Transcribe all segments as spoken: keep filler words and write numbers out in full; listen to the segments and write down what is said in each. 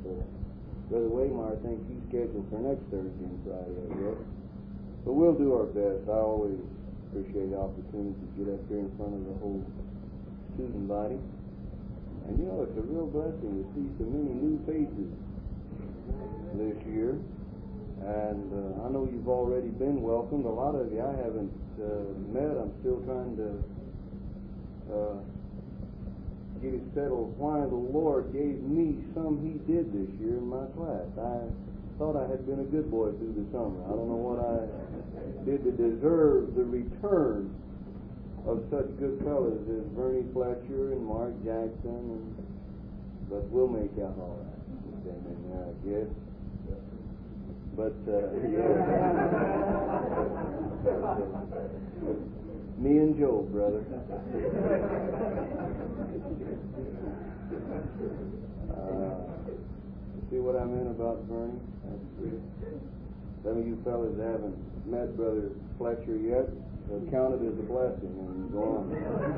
Uh, Brother Waymar, I think he's scheduled for next Thursday and Friday, I guess. But we'll do our best. I always appreciate the opportunity to get up here in front of the whole student body. And you know, it's a real blessing to see so many new faces this year. And uh, I know you've already been welcomed. A lot of you I haven't uh, met. I'm still trying to uh, get it settled why the Lord gave me some He did this year in my class. I thought I had been a good boy through the summer. I don't know what I did to deserve the return of such good fellows as Bernie Fletcher and Mark Jackson, and, but we'll make out all right. Amen, I guess. But, uh, yeah. Me and Joe, brother. Uh, see what I meant about Bernie? Some of you fellas haven't met Brother Fletcher yet, so count it as a blessing and go on.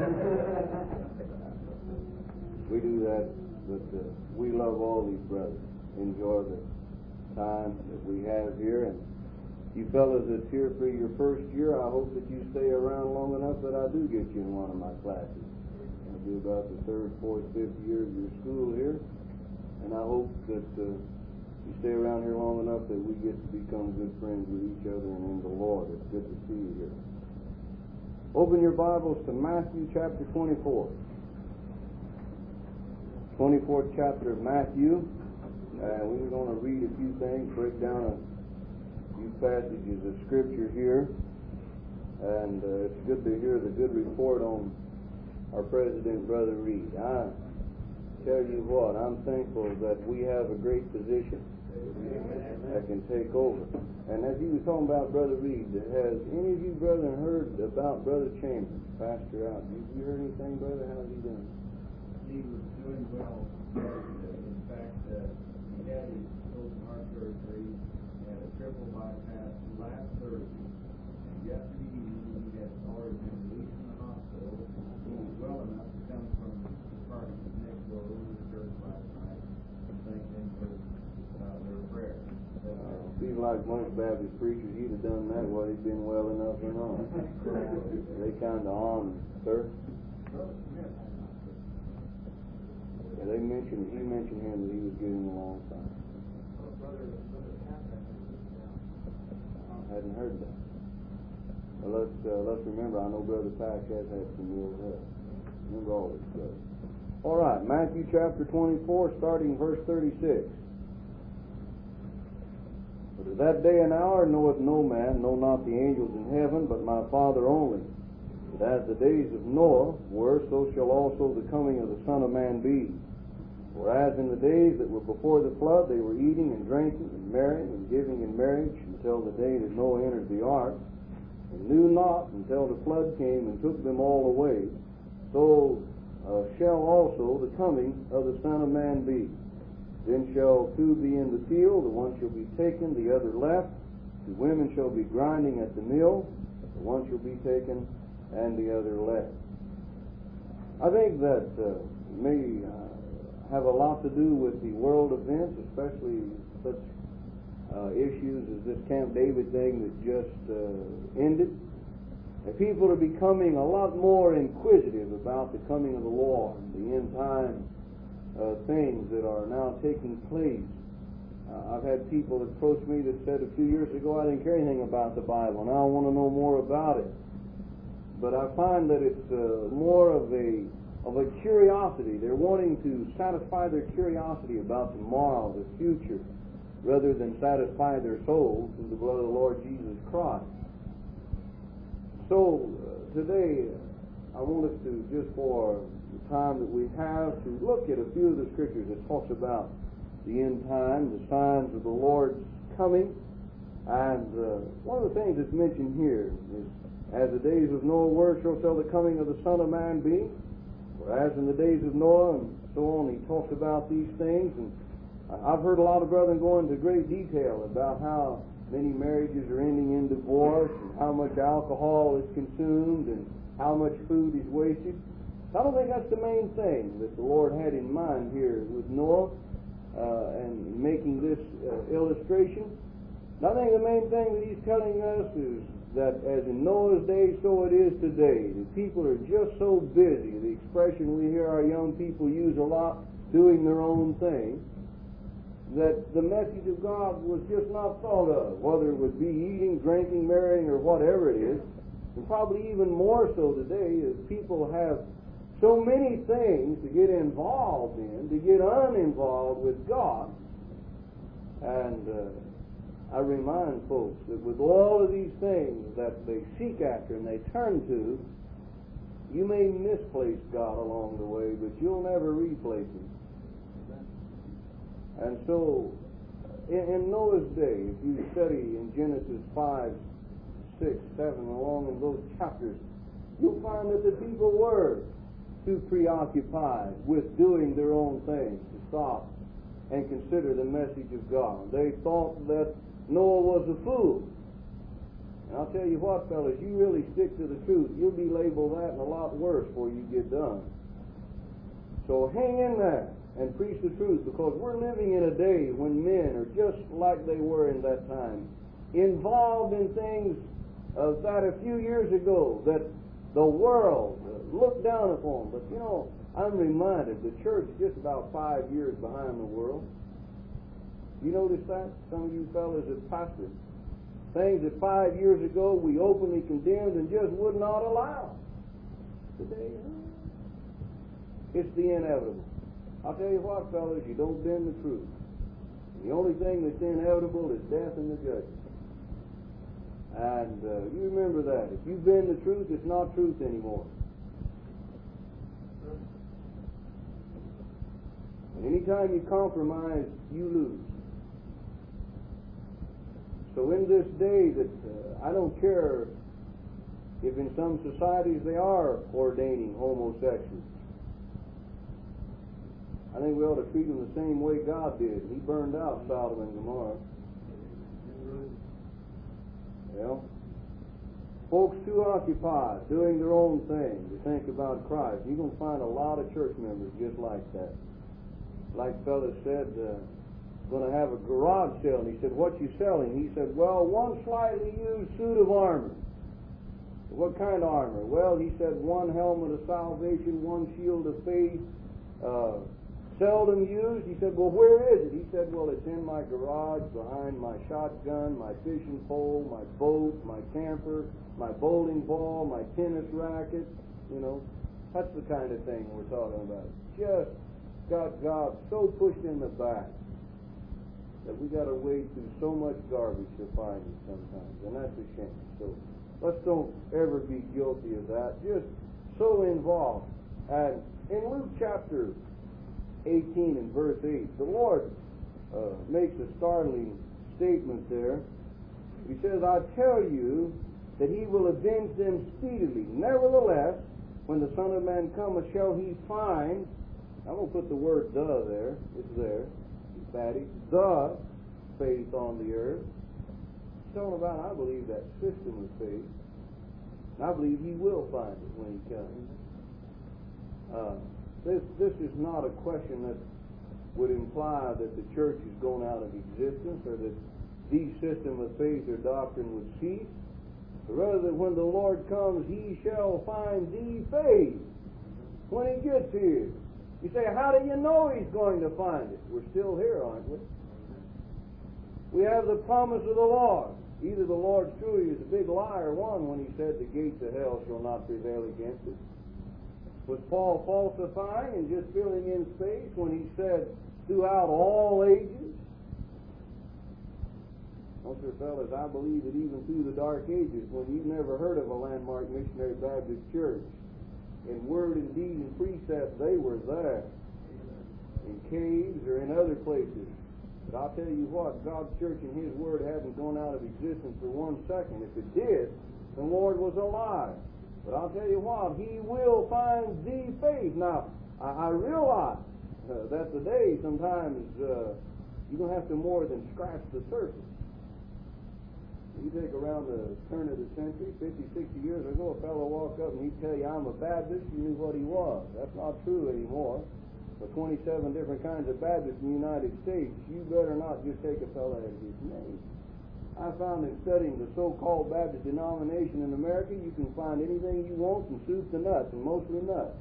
We do that, but uh, we love all these brothers. Enjoy the time that we have here, and you fellas that's here for your first year, I hope that you stay around long enough that I do get you in one of my classes. It'll be about the third, fourth, fifth year of your school here, and I hope that uh, you stay around here long enough that we get to become good friends with each other and in the Lord. It's good to see you here. Open your Bibles to Matthew chapter twenty-four. twenty-fourth chapter of Matthew. And we're going to read a few things, break down a few passages of Scripture here. And uh, it's good to hear the good report on our President, Brother Reed. I tell you what, I'm thankful that we have a great physician that can take over. And as he was talking about Brother Reed, has any of you brethren heard about Brother Chambers, pastor out? Have you heard anything, brother? How's he doing? He was doing well. In fact, uh, he had his open heart surgery, had a triple bypass last Thursday. And yesterday evening, he had already been released from the hospital. He was well enough to come from the party next door to the church last night and thank them for uh, their prayer. Uh, seems like most Baptist preachers, he'd have done that while he'd been well enough or not. They kind of on, sir. Yeah, they mentioned, he mentioned him that he was getting along fine. I hadn't heard that. Well, let's uh, let's remember. I know Brother Pack has had some real help. Remember all this stuff. All right, Matthew chapter twenty-four, starting verse thirty-six. But of that day and hour knoweth no man, no not the angels in heaven, but my Father only. But as the days of Noah were, so shall also the coming of the Son of Man be. For as in the days that were before the flood, they were eating and drinking and marrying and giving in marriage until the day that Noah entered the ark, and knew not until the flood came and took them all away, so uh, shall also the coming of the Son of Man be. Then shall two be in the field, the one shall be taken, the other left. Two women shall be grinding at the mill, the one shall be taken, and the other left. I think that uh, may uh, have a lot to do with the world events, especially such uh, issues as this Camp David thing that just uh, ended. And people are becoming a lot more inquisitive about the coming of the Lord, the end time uh, things that are now taking place. Uh, I've had people approach me that said a few years ago, I didn't care anything about the Bible. Now I want to know more about it. But I find that it's uh, more of a of a curiosity. They're wanting to satisfy their curiosity about tomorrow, the future, rather than satisfy their souls through the blood of the Lord Jesus Christ. So uh, today, I want us to, just for the time that we have, to look at a few of the scriptures that talks about the end time, the signs of the Lord's coming. And uh, one of the things that's mentioned here is, as the days of Noah were, so shall the coming of the Son of Man be. For as in the days of Noah, and so on, he talks about these things. And I've heard a lot of brethren go into great detail about how many marriages are ending in divorce, and how much alcohol is consumed, and how much food is wasted. I don't think that's the main thing that the Lord had in mind here with Noah. Uh, and making this uh, illustration. And I think the main thing that he's telling us is that as in Noah's day, so it is today. The people are just so busy. The expression we hear our young people use a lot, doing their own thing, that the message of God was just not thought of, whether it would be eating, drinking, marrying, or whatever it is. And probably even more so today, as people have so many things to get involved in, to get uninvolved with God. And uh, I remind folks that with all of these things that they seek after and they turn to, you may misplace God along the way, but you'll never replace Him. And so, in, in Noah's day, if you study in Genesis five, six, seven, along in those chapters, you'll find that the people were too preoccupied with doing their own thing to stop and consider the message of God. They thought that Noah was a fool. And I'll tell you what, fellas, you really stick to the truth, you'll be labeled that and a lot worse before you get done. So hang in there and preach the truth, because we're living in a day when men are just like they were in that time, involved in things uh, that a few years ago that the world uh, looked down upon. But you know, I'm reminded the church is just about five years behind the world. You notice that? Some of you fellas that pastored, things that five years ago we openly condemned and just would not allow. Today, it's the inevitable. I'll tell you what, fellas, you don't bend the truth. The only thing that's inevitable is death and the judgment. And uh, you remember that. If you bend the truth, it's not truth anymore. And anytime you compromise, you lose. So in this day that uh, I don't care if in some societies they are ordaining homosexuals. I think we ought to treat them the same way God did. He burned out Sodom and Gomorrah. Well, folks too occupied doing their own thing to think about Christ. You're going to find a lot of church members just like that. Like fellas said, uh, going to have a garage sale, and he said, "What you selling?" He said, "Well, one slightly used suit of armor." "What kind of armor?" "Well," he said, "one helmet of salvation, one shield of faith, uh, seldom used." He said, "Well, where is it?" He said, "Well, it's in my garage, behind my shotgun, my fishing pole, my boat, my camper, my bowling ball, my tennis racket." You know, that's the kind of thing we're talking about. Just got God so pushed in the back that we got to wade through so much garbage to find it sometimes, and that's a shame. So let's don't ever be guilty of that. Just so involved. And in Luke chapter eighteen and verse eight, the Lord uh, makes a startling statement there. He says, "I tell you that He will avenge them speedily. Nevertheless, when the Son of Man cometh, shall He find," I'm going to put the word "the" there. It's there. It's fatty. "The faith on the earth." It's talking about, I believe, that system of faith. And I believe He will find it when He comes. Uh, This this is not a question that would imply that the church is going out of existence or that the system of faith or doctrine would cease. But rather that when the Lord comes, He shall find the faith when He gets here. You say, how do you know He's going to find it? We're still here, aren't we? We have the promise of the Lord. Either the Lord truly is a big liar, one, when He said the gates of hell shall not prevail against it. Was Paul falsifying and just filling in space when he said, throughout all ages? No, sir, fellas, I believe that even through the dark ages, when you've never heard of a Landmark Missionary Baptist Church, in word and deed and precept, they were there. In caves or in other places. But I'll tell you what, God's church and His Word hadn't gone out of existence for one second. If it did, the Lord was alive. But I'll tell you what, He will find the faith. Now, I, I realize uh, that today sometimes uh, you're going to have to more than scratch the surface. You take around the turn of the century, fifty, sixty years ago, a fellow walked up and he'd tell you, I'm a Baptist, you knew what he was. That's not true anymore. or twenty-seven different kinds of Baptists in the United States, you better not just take a fellow at his name. I found in studying the so-called Baptist denomination in America, you can find anything you want from soup to nuts, and mostly nuts.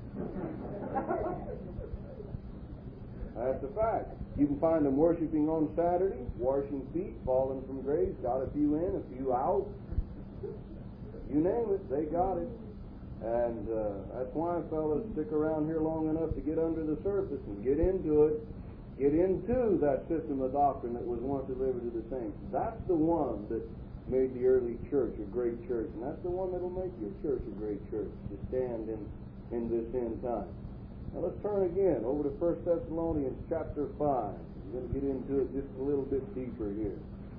That's a fact. You can find them worshiping on Saturday, washing feet, falling from grace, got a few in, a few out. You name it, they got it. And uh, that's why fellas stick around here long enough to get under the surface and get into it. Get into that system of doctrine that was once delivered to the saints. That's the one that made the early church a great church, and that's the one that'll make your church a great church to stand in, in this end time. Now let's turn again over to First Thessalonians chapter five. We're going to get into it just a little bit deeper here.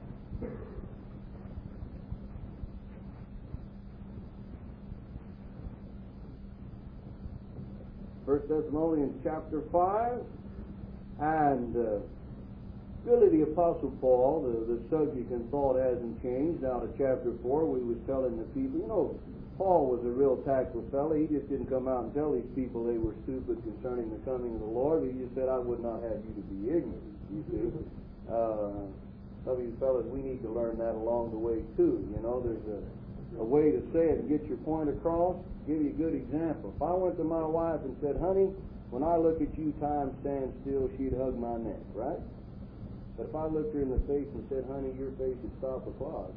First Thessalonians chapter five, and uh, really the Apostle Paul, the, the subject and thought hasn't changed. Now to chapter four, we was telling the people, you know, Paul was a real tactful fellow. He just didn't come out and tell these people they were stupid concerning the coming of the Lord. He just said, I would not have you to be ignorant, you see. Uh, some of you fellas, we need to learn that along the way too. You know, there's a, a way to say it and get your point across. Give you a good example. If I went to my wife and said, honey, when I look at you, time stands still, she'd hug my neck, right? But if I looked her in the face and said, honey, your face would stop a clock.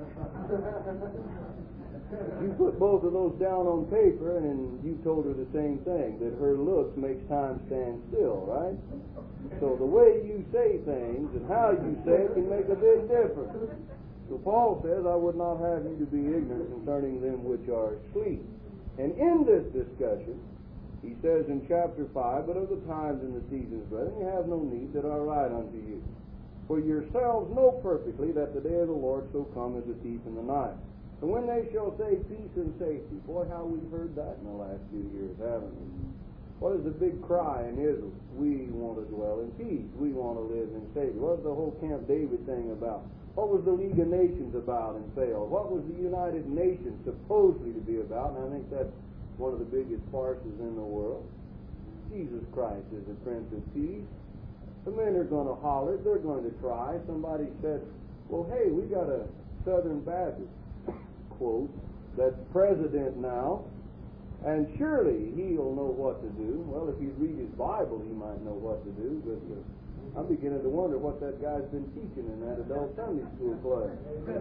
You put both of those down on paper, and you told her the same thing, that her looks makes time stand still, right? So the way you say things and how you say it can make a big difference. So Paul says, I would not have you to be ignorant concerning them which are asleep. And in this discussion, he says in chapter five, but of the times and the seasons, brethren, you have no need that I write unto you. For yourselves know perfectly that the day of the Lord shall come as a thief in the night. And when they shall say peace and safety, boy, how we've heard that in the last few years, haven't we? What is the big cry in Israel? We want to dwell in peace. We want to live in safety. What was the whole Camp David thing about? What was the League of Nations about and failed? What was the United Nations supposedly to be about? And I think that's one of the biggest farces in the world. Jesus Christ is the Prince of Peace. The men are going to holler. They're going to try. Somebody said, well, hey, we got a Southern Baptist, quote, that's president now, and surely he'll know what to do. Well, if he'd read his Bible, he might know what to do, but uh, I'm beginning to wonder what that guy's been teaching in that adult Sunday school class.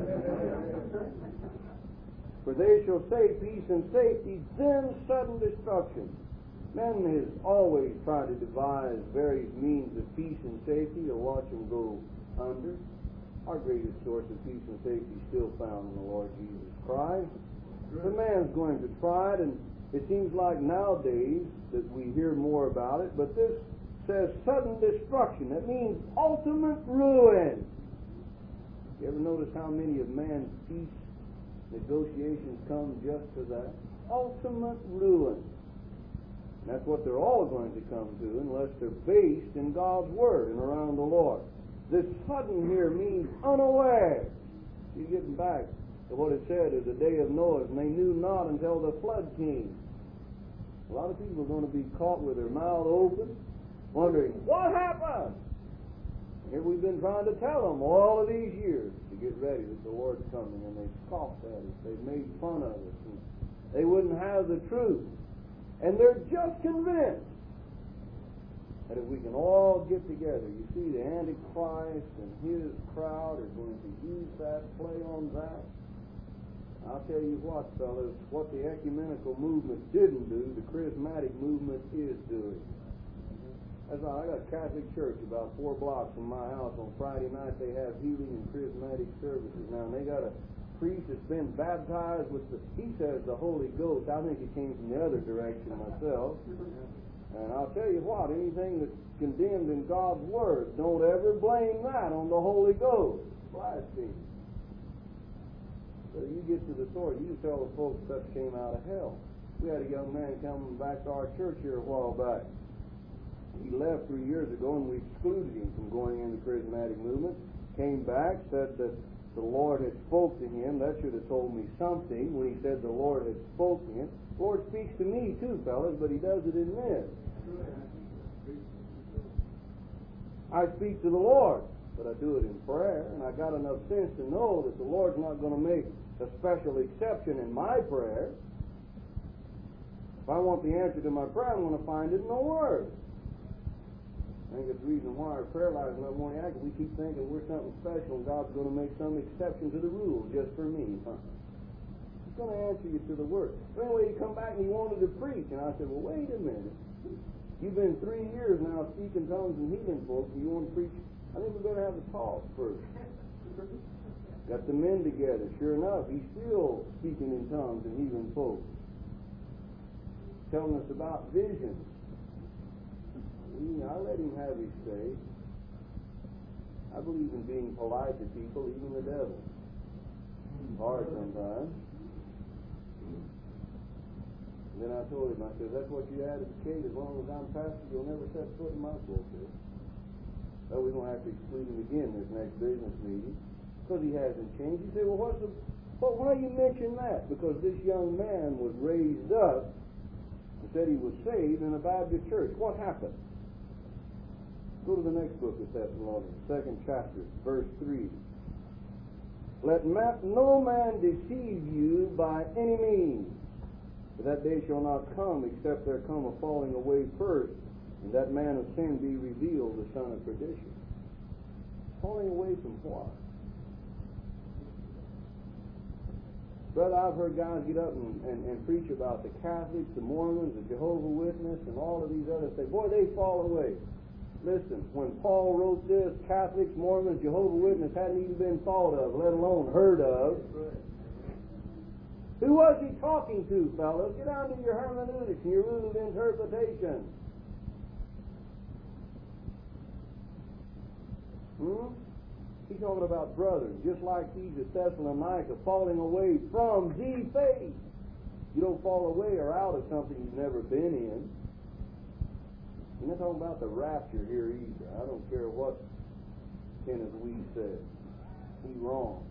For they shall say peace and safety, then sudden destruction. Man has always tried to devise various means of peace and safety to watch them go under. Our greatest source of peace and safety is still found in the Lord Jesus Christ. The man's going to try it, and it seems like nowadays that we hear more about it, but this says sudden destruction. That means ultimate ruin. You ever notice how many of man's peace negotiations come just to that? Ultimate ruin. And that's what they're all going to come to unless they're based in God's Word and around the Lord. This sudden here means unaware. You're getting back to what it said is the day of Noah, and they knew not until the flood came. A lot of people are going to be caught with their mouth open, wondering, what happened? And here we've been trying to tell them all of these years to get ready that the Lord's coming, and they've scoffed at us. They've made fun of us. And they wouldn't have the truth. And they're just convinced that if we can all get together, you see, the Antichrist and his crowd are going to use that, play on that. I'll tell you what, fellas, what the ecumenical movement didn't do, the charismatic movement is doing. That's all. I got a Catholic church about four blocks from my house. On Friday night they have healing and charismatic services. Now, and they got a priest that's been baptized with the, he says, the Holy Ghost. I think it came from the other direction myself. And I'll tell you what, anything that's condemned in God's Word, don't ever blame that on the Holy Ghost. Blasphemy. So you get to the source, you just tell the folks stuff came out of hell. We had a young man coming back to our church here a while back. He left three years ago, and we excluded him from going in the charismatic movement. Came back, said that the Lord had spoke to him. That should have told me something when he said the Lord had spoke to him. The Lord speaks to me too, fellas, but he does it in this. I speak to the Lord, but I do it in prayer, and I got enough sense to know that the Lord's not going to make a special exception in my prayer. If I want the answer to my prayer, I'm going to find it in the Word. I think it's the reason why our prayer life is not more accurate. We keep thinking we're something special, and God's going to make some exception to the rule just for me. Huh? He's going to answer you to the Word. So anyway, he come back and he wanted to preach, and I said, well, wait a minute. You've been three years now speaking tongues and healing folks, and you want to preach? I think we better have a talk first. Got the men together. Sure enough, he's still speaking in tongues and healing folks. Telling us about visions. I let him have his say. I believe in being polite to people, even the devil. It's hard sometimes. And then I told him, I said, that's what you advocate. As long as I'm pastor, you'll never set foot in my pulpit. Well, we're going to have to exclude him again this next business meeting because he hasn't changed. He said, well, what's the, well, why you mention that? Because this young man was raised up and said he was saved in a Baptist church. What happened? Go to the next book of Thessalonians, second chapter, verse three. Let ma- no man deceive you by any means, for that day shall not come except there come a falling away first, and that man of sin be revealed, the son of perdition. Falling away from what? Brother, I've heard guys get up and, and, and preach about the Catholics, the Mormons, the Jehovah's Witnesses, and all of these others. Say, boy, they fall away. Listen, when Paul wrote this, Catholics, Mormons, Jehovah's Witnesses hadn't even been thought of, let alone heard of. Who was he talking to, fellas? Get down to your hermeneutics and your rule of interpretation. Hmm? He's talking about brothers, just like these at Thessalonica, falling away from the faith. You don't fall away or out of something you've never been in. He's not talking about the rapture here either. I don't care what Kenneth Weed said. He's wrong.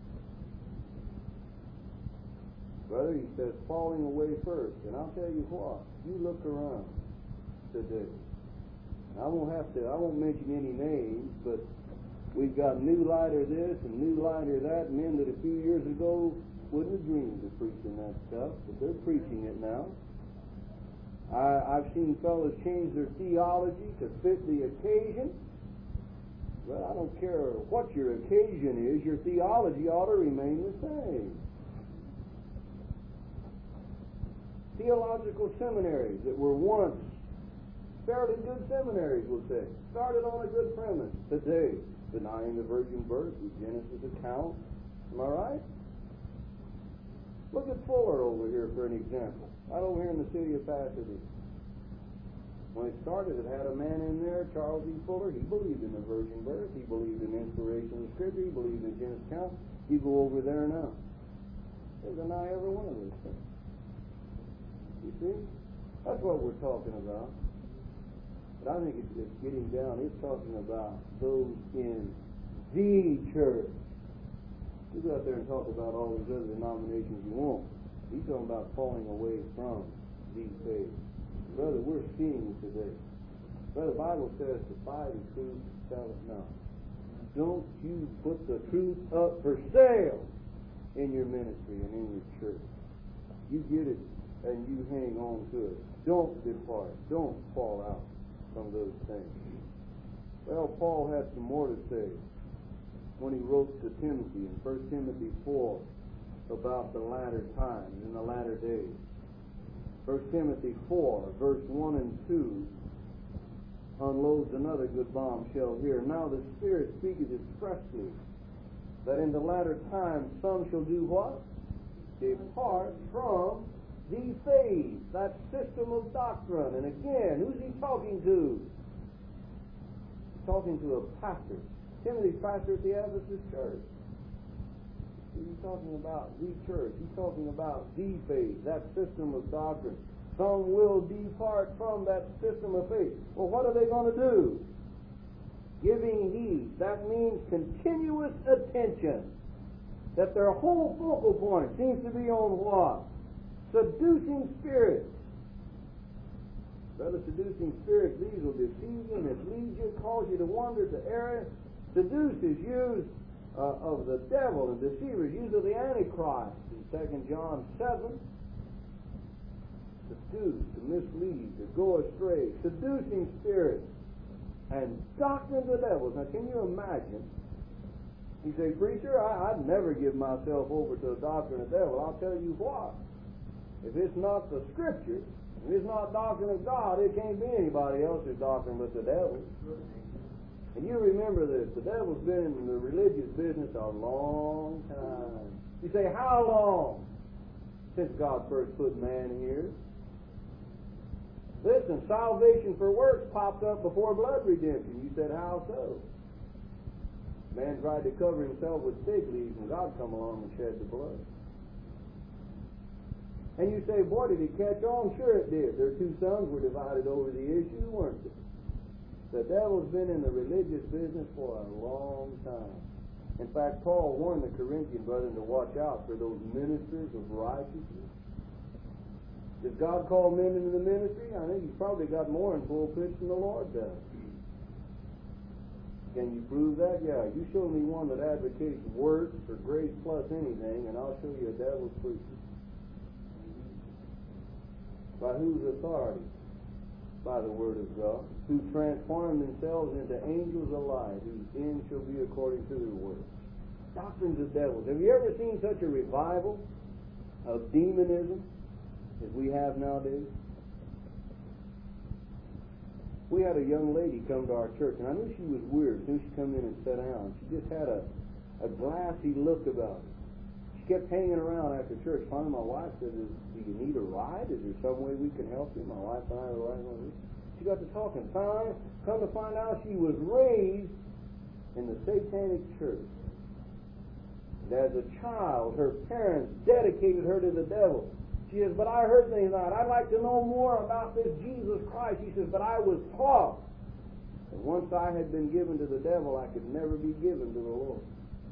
Brother, he says falling away first. And I'll tell you what, you look around today. I won't have to, I won't mention any names, but we've got new lighter this and new lighter that, men that a few years ago wouldn't have dreamed of preaching that stuff, but they're preaching it now. I, I've seen fellows change their theology to fit the occasion. Well, I don't care what your occasion is, your theology ought to remain the same. Theological seminaries that were once fairly good seminaries, we'll say, started on a good premise. Today, denying the virgin birth, the Genesis account. Am I right? Look at Fuller over here for an example. Right over here in the city of Pasadena. When it started, it had a man in there, Charles E. Fuller. He believed in the virgin birth. He believed in inspiration of Scripture. He believed in Genesis account. You go over there now. They deny every one of those things. You see? That's what we're talking about. But I think it's, it's getting down. It's talking about those in the church. You go out there and talk about all these other denominations you want. He's talking about falling away from these faiths. Brother, we're seeing today. Brother, the Bible says to buy the truth, sell it not. Don't you put the truth up for sale in your ministry and in your church. You get it and you hang on to it. Don't depart. Don't fall out from those things. Well, Paul had some more to say when he wrote to Timothy in First Timothy four about the latter times and the latter days. First Timothy four, verse one and two unloads another good bombshell here. Now the Spirit speaketh expressly that in the latter times some shall do what? Depart from the faith, that system of doctrine. And again, who's he talking to? He's talking to a pastor. Timothy's pastor at the Ephesus church. He's talking about the church. He's talking about the faith, that system of doctrine. Some will depart from that system of faith. Well, what are they going to do? Giving heed. That means continuous attention. That their whole focal point seems to be on what? Seducing spirits. Brother, seducing spirits, these will deceive you, mislead you, cause you to wander to error. Seduce is used uh, of the devil, and deceiver is used of the Antichrist in Second John seven. Seduce, to mislead, to go astray. Seducing spirits and doctrines of devils. Now, can you imagine? You say, preacher, I, I'd never give myself over to a doctrine of the devil. I'll tell you what. If it's not the Scripture, if it's not doctrine of God, it can't be anybody else's doctrine but the devil's. And you remember this, the devil's been in the religious business a long time. You say, how long? Since God first put man here. Listen, salvation for works popped up before blood redemption. You said, how so? Man tried to cover himself with fig leaves, and God come along and shed the blood. And you say, boy, did it catch on? Sure it did. Their two sons were divided over the issue, weren't they? The devil's been in the religious business for a long time. In fact, Paul warned the Corinthian brethren to watch out for those ministers of righteousness. Does God call men into the ministry? I think he's probably got more in pulpits than the Lord does. Can you prove that? Yeah. You show me one that advocates works or grace plus anything, and I'll show you a devil's preacher. By whose authority? By the word of God, who transform themselves into angels of light, whose end shall be according to their works. Doctrines of devils. Have you ever seen such a revival of demonism as we have nowadays? We had a young lady come to our church, and I knew she was weird as soon as she come in and sat down. She just had a, a glassy look about her. She kept hanging around after church. Finally, my wife said, do you need a ride? Is there some way we can help you? My wife and I were riding on this. She got to talking. Finally, come to find out she was raised in the satanic church. And as a child, her parents dedicated her to the devil. She says, but I heard things like, I'd like to know more about this Jesus Christ. She says, but I was taught that once I had been given to the devil, I could never be given to the Lord.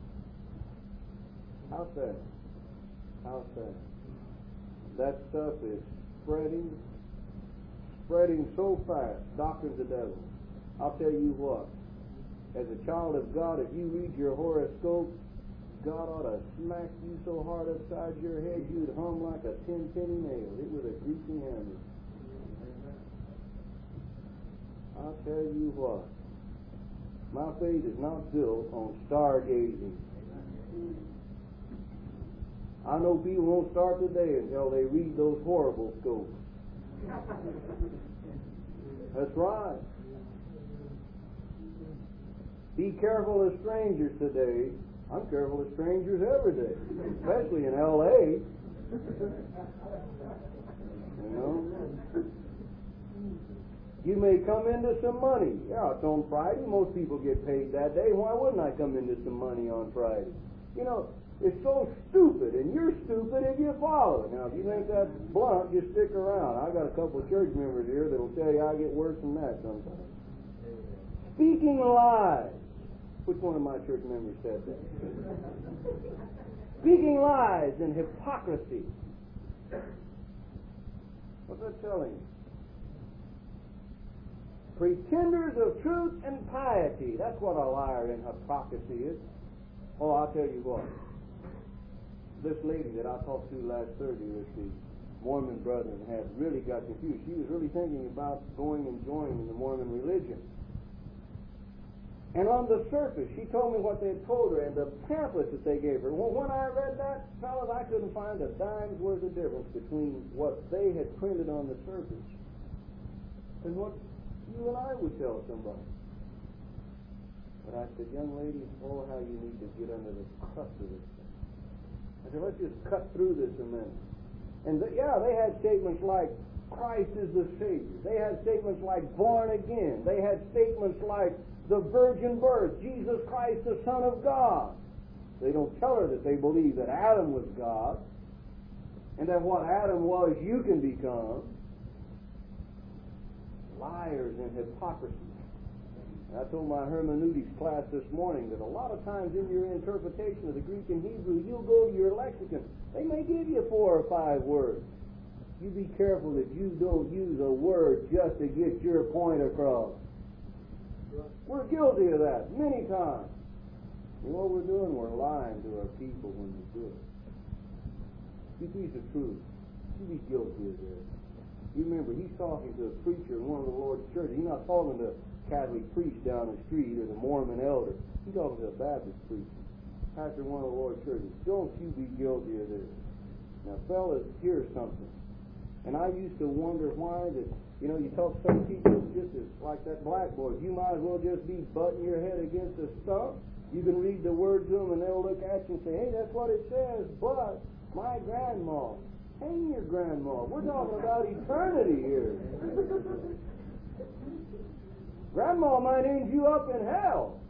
How sad. How sad. That stuff is spreading, spreading so fast. Doctrines of devil. I'll tell you what. As a child of God, if you read your horoscope, God ought to smack you so hard upside your head you'd hum like a ten-penny nail. It was a greasy hammer. I'll tell you what. My faith is not built on stargazing. I know people won't start today until they read those horrible scopes. That's right. Be careful of strangers today. I'm careful of strangers every day, especially in L A You know? You may come into some money. Yeah, it's on Friday. Most people get paid that day. Why wouldn't I come into some money on Friday? You know, it's so stupid, and you're stupid if you follow it. Now, if you think that's blunt, just stick around. I've got a couple of church members here that will tell you I get worse than that sometimes. Speaking lies. Which one of my church members said that? Speaking lies and hypocrisy. What's that telling you? Pretenders of truth and piety. That's what a liar and hypocrisy is. Oh, I'll tell you what. This lady that I talked to last Thursday with the Mormon brethren had really got confused. She was really thinking about going and joining the Mormon religion. And on the surface, she told me what they had told her and the pamphlets that they gave her. Well, when I read that, fellas, I couldn't find a dime's worth of difference between what they had printed on the surface and what you and I would tell somebody. But I said, young lady, oh, how you need to get under the crust of this thing. I said, let's just cut through this a minute. And the, yeah, they had statements like, Christ is the Savior. They had statements like, born again. They had statements like, the virgin birth, Jesus Christ, the Son of God. They don't tell her that they believe that Adam was God, and that what Adam was, you can become. Liars and hypocrisy. I told my hermeneutics class this morning that a lot of times in your interpretation of the Greek and Hebrew, you'll go to your lexicon. They may give you four or five words. You be careful that you don't use a word just to get your point across. We're guilty of that many times. And what we're doing, we're lying to our people when we do it. You piece of truth. You be guilty of this. You remember, he's talking to a preacher in one of the Lord's churches. He's not talking to a Catholic priest down the street or the Mormon elder. He's talking to a Baptist preacher. Pastor in one of the Lord's churches. Don't you be guilty of this. Now, fellas, here's something. And I used to wonder why that, you know, you talk to some people just as like that black boy. You might as well just be butting your head against a stump. You can read the word to them and they'll look at you and say, hey, that's what it says, but my grandma. Hang your grandma. We're talking about eternity here. Grandma might end you up in hell.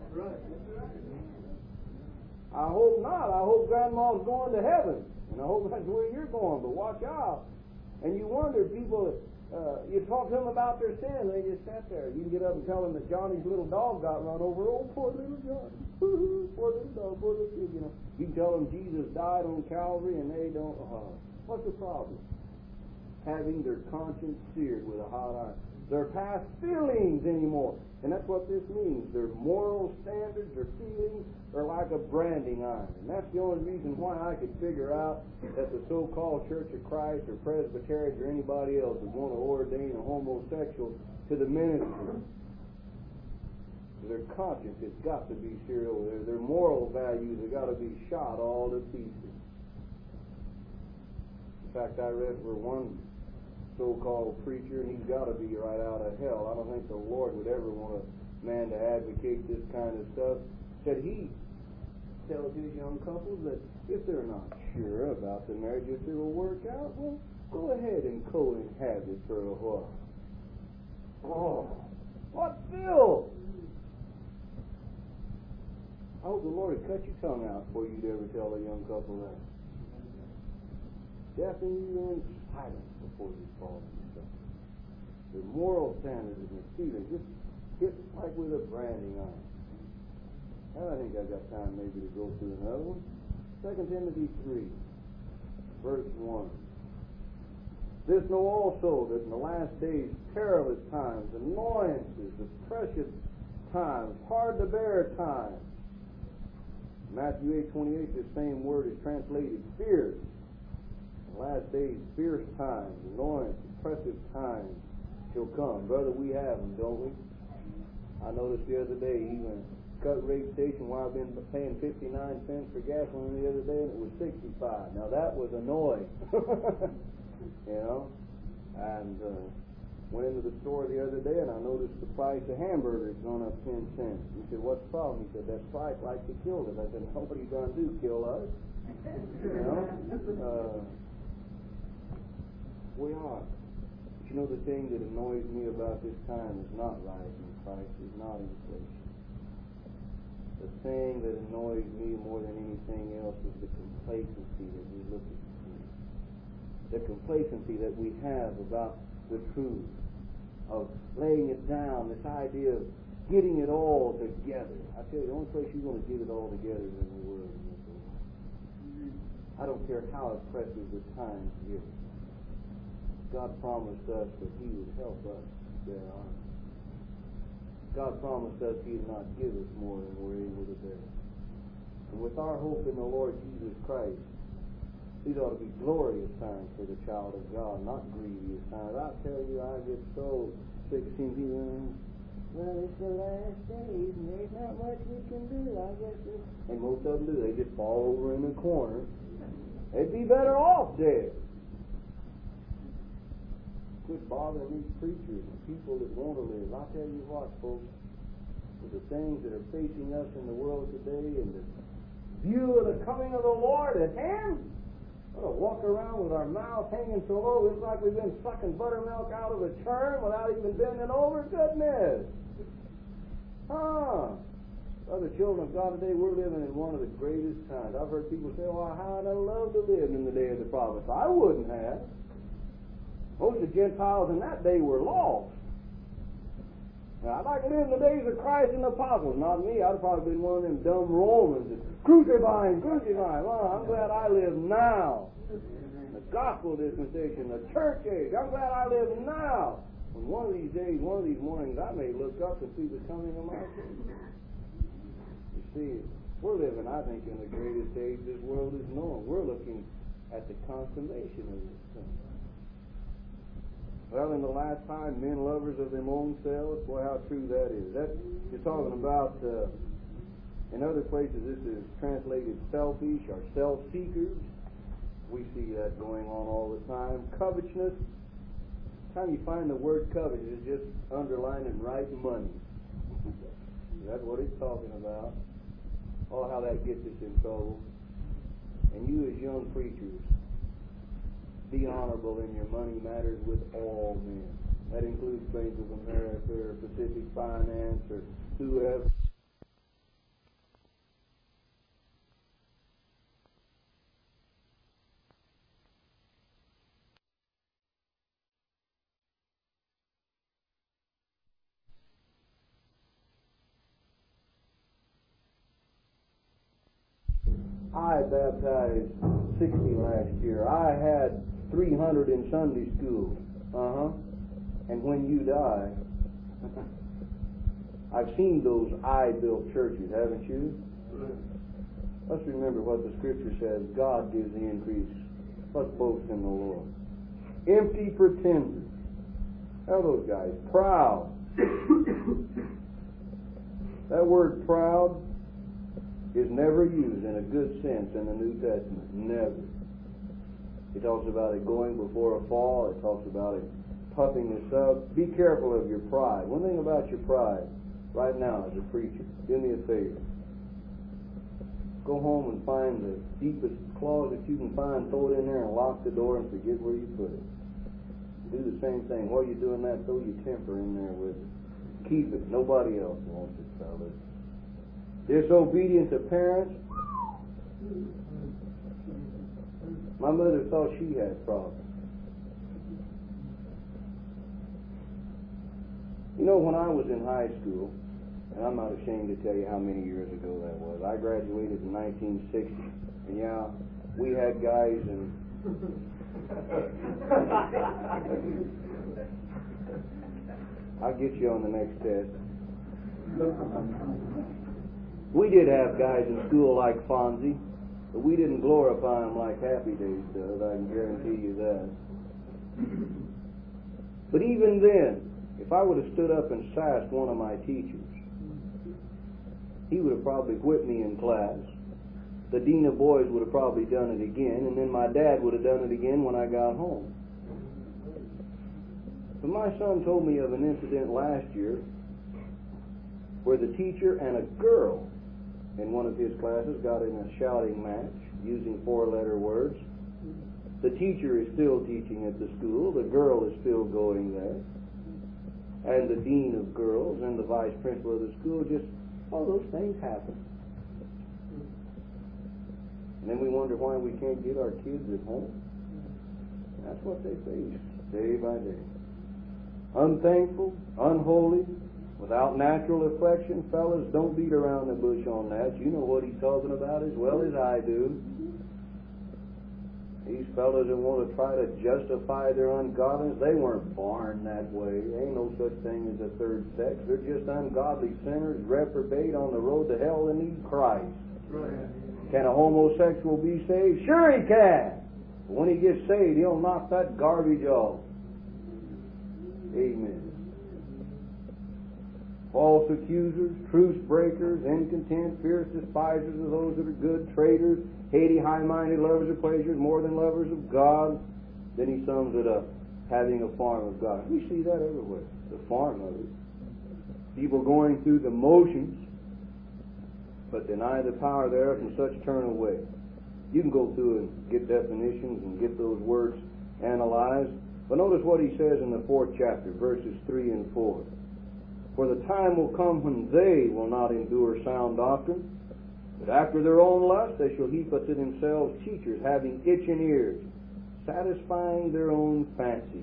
I hope not. I hope grandma's going to heaven. And I hope that's where you're going, but watch out. And you wonder, people, uh, you talk to them about their sin, they just sat there. You can get up and tell them that Johnny's little dog got run over. Oh, poor little Johnny. Poor little dog, poor little kid, you know. You can tell them Jesus died on Calvary and they don't. Uh, what's the problem? Having their conscience seared with a hot iron. Their past feelings anymore. And that's what this means. Their moral standards, their feelings are like a branding iron. And that's the only reason why I could figure out that the so-called Church of Christ or Presbyterians or anybody else would want to ordain a homosexual to the ministry. Their conscience has got to be seared over there. Their moral values have got to be shot all to pieces. In fact, I read where one so-called preacher, and he's got to be right out of hell. I don't think the Lord would ever want a man to advocate this kind of stuff. Said he tells his young couples that if they're not sure about the marriage, if it will work out, well, go ahead and cohabit for a while. Oh, what filth! I hope the Lord would cut your tongue out before you'd ever tell a young couple that. Deafen you in silence before you fall into trouble. Their moral standards and their feelings just hit like with a branding iron. I think I've got time maybe to go through another one. Second Timothy three, verse one. This know also that in the last days perilous times, annoyances, the precious times, hard to bear times. Matthew eight twenty-eight, the same word is translated fierce. In the last days, fierce times, annoyance, oppressive times shall come. Brother, we have them, don't we? I noticed the other day, even cut rate station where I've been paying fifty-nine cents for gasoline the other day, and it was sixty-five. Now that was annoying. You know? And uh, went into the store the other day, and I noticed the price of hamburgers gone up ten cents. He said, what's the problem? He said, that strike like to kill us. I said, no, what are you going to do, kill us? You know? Uh, we are. But you know, the thing that annoys me about this time is not rising price, is not inflation. The thing that annoys me more than anything else is the complacency that we look at the truth. The complacency that we have about the truth, of laying it down, this idea of getting it all together. I tell you, the only place you're going to get it all together is in the Word. I don't care how oppressive the times get. God promised us that He would help us bear on. God promised us He would not give us more than we're able to bear. And with our hope in the Lord Jesus Christ, these ought to be glorious times for the child of God, not grievous times. I tell you, I get so sick of seeing people, well, it's the last days, and there's not much we can do, I guess. It's... And most of them do. They just fall over in the corner. They'd be better off dead. Quit bothering these preachers and people that want to live. I tell you what, folks, with the things that are facing us in the world today and the view of the coming of the Lord at hand, we're going to walk around with our mouth hanging so low, it's like we've been sucking buttermilk out of a churn without even bending over. Goodness! Huh? Other children of God today, we're living in one of the greatest times. I've heard people say, oh, how I'd love to live in the day of the prophets. I wouldn't have. Most of the Gentiles in that day were lost. Now, I'd like to live in the days of Christ and the apostles. Not me. I'd probably been one of them dumb Romans that crucify him, crucify him. Well, I'm glad I live now. The gospel dispensation, the church age. I'm glad I live now. When one of these days, one of these mornings, I may look up and see the coming of my King. You see, we're living, I think, in the greatest age this world is known. We're looking at the consummation of this thing. Well, in the last time, men lovers of their own selves. Boy, how true that is. That you're talking about. Uh, in other places, this is translated selfish or self-seekers. We see that going on all the time. Covetousness. Time you find the word covetous is just underlining right money. That's what it's talking about. Oh, how that gets us in trouble. And you as young preachers, be honorable in your money matters with all men. That includes Bank of America or Pacific Finance or whoever. I baptized sixty last year. I had three hundred in Sunday school. Uh-huh. And when you die, I've seen those I-built churches, haven't you? Let's remember what the Scripture says. God gives the increase. Let's boast in the Lord. Empty pretenders. How are those guys? Proud. That word proud is never used in a good sense in the New Testament. Never. It talks about it going before a fall. It talks about it puffing us up. Be careful of your pride. One thing about your pride, right now as a preacher, do me a favor. Go home and find the deepest closet you can find, throw it in there and lock the door and forget where you put it. Do the same thing. While you're doing that, throw your temper in there with it. Keep it. Nobody else wants it, fellas. Disobedient to parents. My mother thought she had problems. You know, when I was in high school, and I'm not ashamed to tell you how many years ago that was, I graduated in nineteen sixty, and yeah, we had guys and I'll get you on the next test. We did have guys in school like Fonzie, but we didn't glorify him like Happy Days does, I can guarantee you that. But even then, if I would have stood up and sassed one of my teachers, he would have probably whipped me in class. The dean of boys would have probably done it again, and then my dad would have done it again when I got home. But my son told me of an incident last year where the teacher and a girl in one of his classes got in a shouting match using four-letter words. The teacher is still teaching at the school. The girl is still going there. And the dean of girls and the vice principal of the school just, all those things happen. And then we wonder why we can't get our kids at home. That's what they face day by day. Unthankful, unholy, without natural affection. Fellas, don't beat around the bush on that. You know what he's talking about as well as I do. These fellas that want to try to justify their ungodliness, they weren't born that way. There ain't no such thing as a third sex. They're just ungodly sinners, reprobate on the road to hell and need Christ. Right. Can a homosexual be saved? Sure he can. But when he gets saved, he'll knock that garbage off. Amen. False accusers, truce breakers, incontent, fierce despisers of those that are good, traitors, haty, high-minded, lovers of pleasures, more than lovers of God. Then he sums it up, having a form of God. We see that everywhere, the form of it. People going through the motions, but deny the power thereof, and such turn away. You can go through and get definitions and get those words analyzed. But notice what he says in the fourth chapter, verses three and four. For the time will come when they will not endure sound doctrine, but after their own lust they shall heap unto themselves teachers having itching ears, satisfying their own fancies.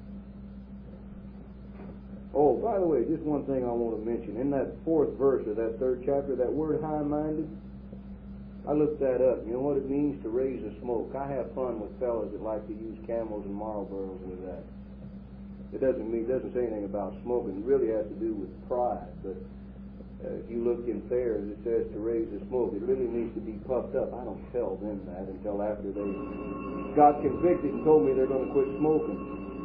Oh, by the way, just one thing I want to mention. In that fourth verse of that third chapter, that word high-minded, I looked that up. You know what it means to raise a smoke? I have fun with fellas that like to use Camels and Marlboros with that. It doesn't mean, it doesn't say anything about smoking. It really has to do with pride. But uh, if you look in Thayer's, it says to raise a smoke. It really needs to be puffed up. I don't tell them that until after they got convicted and told me they're going to quit smoking.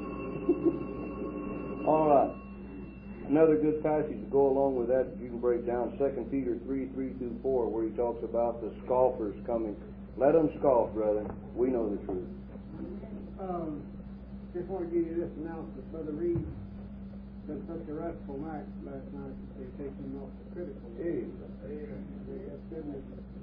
All right. Another good passage to go along with that, you can break down Second Peter three, three through four, where he talks about the scoffers coming. Let them scoff, brother. We know the truth. Um, just want to give you this announcement. Brother Reed done such a restful night last night that they take him off the critical. Hey. That's goodness.